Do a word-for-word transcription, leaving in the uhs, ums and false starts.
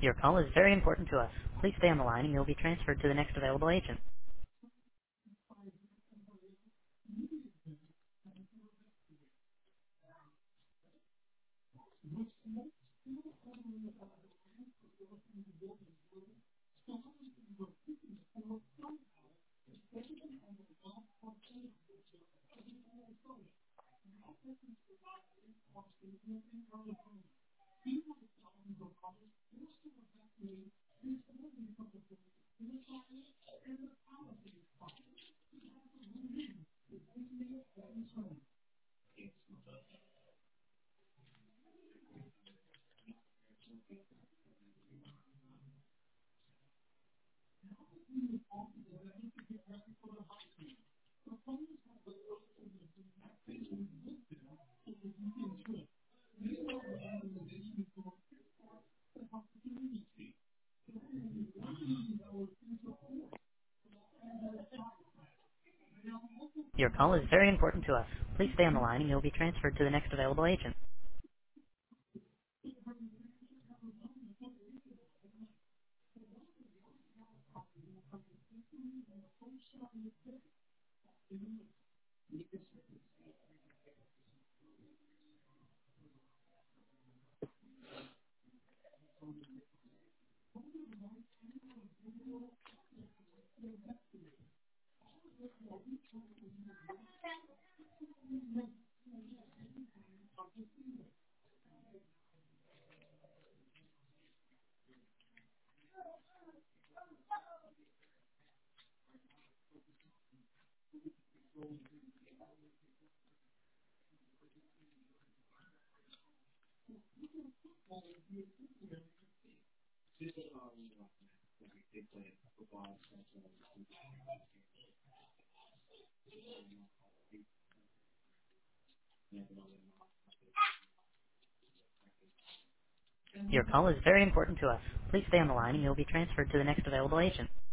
Your call is very important to us. Please stay on the line and you'll be transferred to the next available agent. Your call is very important to us. Please stay on the line and you'll be transferred to the next available agent. Your call is very important to us. Please stay on the line and you'll be transferred to the next available agent.